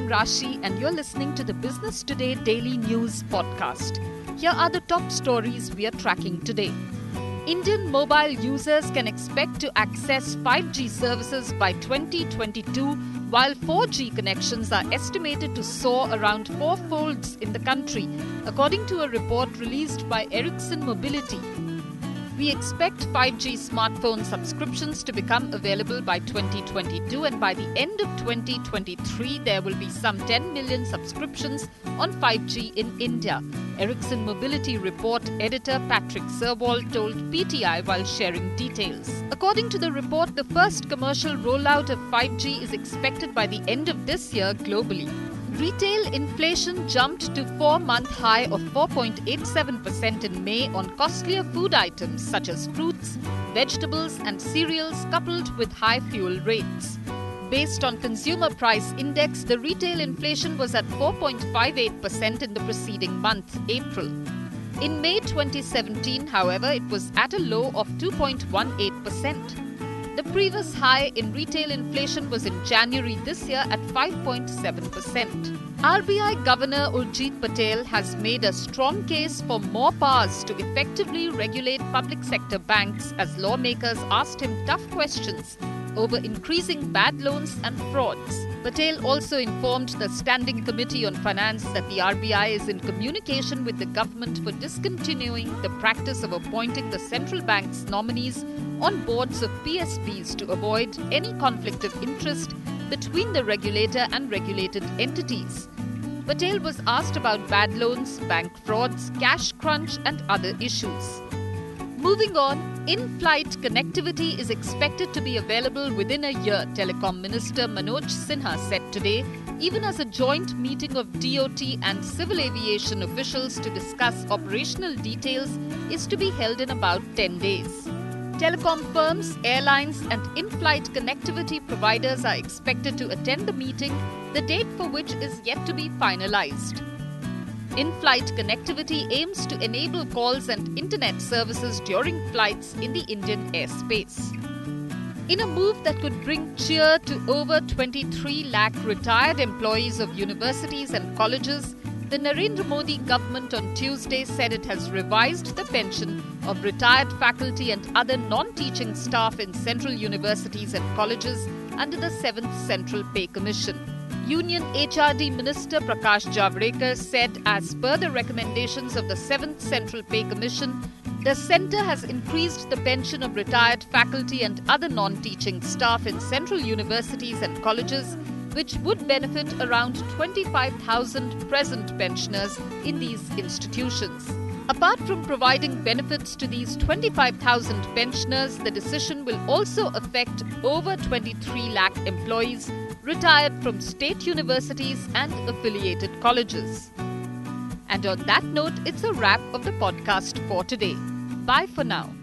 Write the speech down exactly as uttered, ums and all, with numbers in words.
I'm Rashi and you're listening to the Business Today Daily News podcast. Here are the top stories we are tracking today. Indian mobile users can expect to access five G services by twenty twenty-two, while four G connections are estimated to soar around four folds in the country, according to a report released by Ericsson Mobility. We expect five G smartphone subscriptions to become available by twenty twenty-two, and by the end of twenty twenty-three, there will be some ten million subscriptions on five G in India. Ericsson Mobility Report editor Patrick Serwall told P T I while sharing details. According to the report, the first commercial rollout of five G is expected by the end of this year globally. Retail inflation jumped to four-month high of four point eight seven percent in May on costlier food items such as fruits, vegetables and cereals, coupled with high fuel rates. Based on Consumer Price Index, the retail inflation was at four point five eight percent in the preceding month, April. In May twenty seventeen, however, it was at a low of two point one eight percent. The previous high in retail inflation was in January this year at five point seven percent. R B I Governor Urjit Patel has made a strong case for more powers to effectively regulate public sector banks as lawmakers asked him tough questions over increasing bad loans and frauds. Patel also informed the Standing Committee on Finance that the R B I is in communication with the government for discontinuing the practice of appointing the central bank's nominees on boards of P S Bs to avoid any conflict of interest between the regulator and regulated entities. Patel was asked about bad loans, bank frauds, cash crunch and other issues. Moving on, in-flight connectivity is expected to be available within a year, Telecom Minister Manoj Sinha said today, even as a joint meeting of D O T and civil aviation officials to discuss operational details is to be held in about ten days. Telecom firms, airlines and in-flight connectivity providers are expected to attend the meeting, the date for which is yet to be finalized. In-flight connectivity aims to enable calls and internet services during flights in the Indian airspace. In a move that could bring cheer to over twenty-three lakh retired employees of universities and colleges, the Narendra Modi government on Tuesday said it has revised the pension of retired faculty and other non-teaching staff in central universities and colleges under the seventh Central Pay Commission. Union H R D Minister Prakash Javadekar said as per the recommendations of the seventh Central Pay Commission, the centre has increased the pension of retired faculty and other non-teaching staff in central universities and colleges, which would benefit around twenty-five thousand present pensioners in these institutions. Apart from providing benefits to these twenty-five thousand pensioners, the decision will also affect over twenty-three lakh employees retired from state universities and affiliated colleges. And on that note, it's a wrap of the podcast for today. Bye for now.